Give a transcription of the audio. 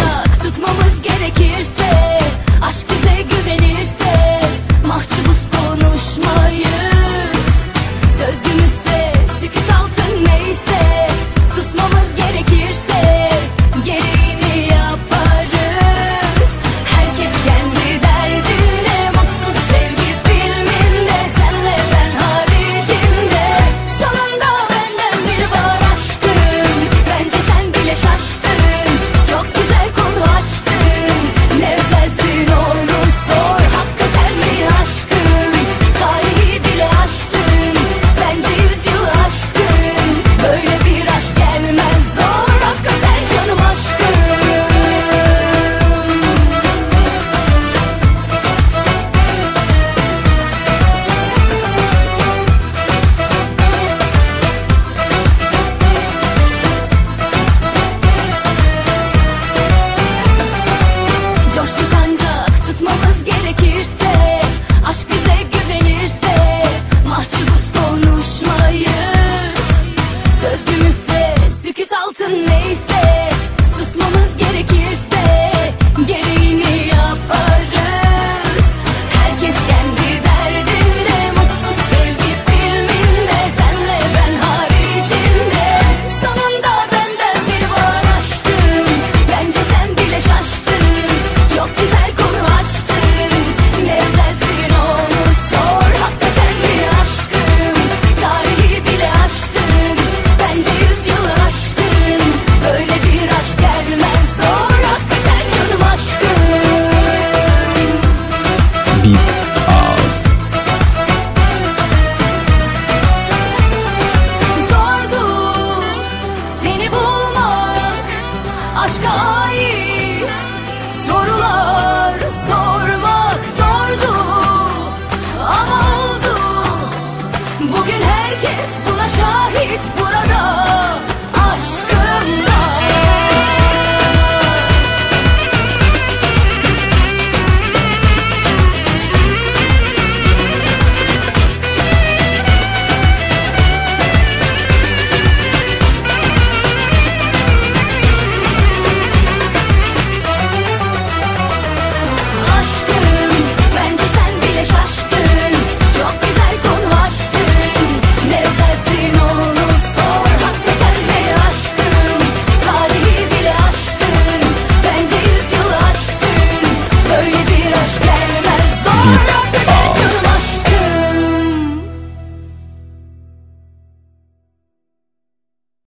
Ağız. Tutmamız gerekirse, aşk bize güvenirse, mahcubuz konuşmayız. Sözgümüzse, sükut altın neyse, susmamız gerekirse gereğini yaparız. Herkes kendi derdinde, mutsuz sevgi filminde, senle ben haricinde. Sonunda benden biri var aşkım, bence sen bile şaştın. Çok güzel konu açtın, ne özelsin onu sor. Hakikaten mi aşkım, tarihi bile aştın. Bence 100 yılı aşkın, böyle bir aşk gelmez zor. Hakikaten canım aşkım. Coştuk ancak tutmamız gerekirse, aşk bize güvenirse, mahcubuz konuşmayız. Sözgümüzse, sükut altın neyse, susmamız gerekirse gereğini yaparız. Herkes kendi derdinde, mutsuz sevgi filminde, senle ben haricinde. Sonunda benden biri var aşkım, bence sen bile şaştın. Çok güzel konu açtın, ne özelsin onu sor. Hakikaten mi aşkım, tarihi bile aştın. Bence 100 yılı aşkın, böyle bir aşk gelmez zor. Hakikaten canım aşkım. Bip Ağız. Zordu seni bulmak, aşka ait sorular sormak zordu. Ama oldu, bugün herkes buna şahit burada. Aşkın